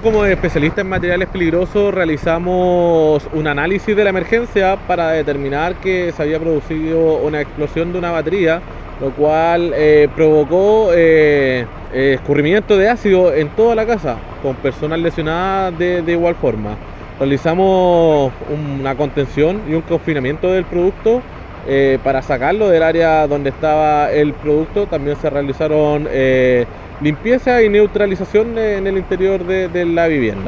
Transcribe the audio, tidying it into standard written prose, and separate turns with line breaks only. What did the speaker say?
Como especialista en materiales peligrosos realizamos un análisis de la emergencia para determinar que se había producido una explosión de una batería, lo cual provocó escurrimiento de ácido en toda la casa, con personas lesionadas de igual forma. Realizamos una contención y un confinamiento del producto para sacarlo del área donde estaba el producto. También se realizaron limpieza y neutralización en el interior de la vivienda.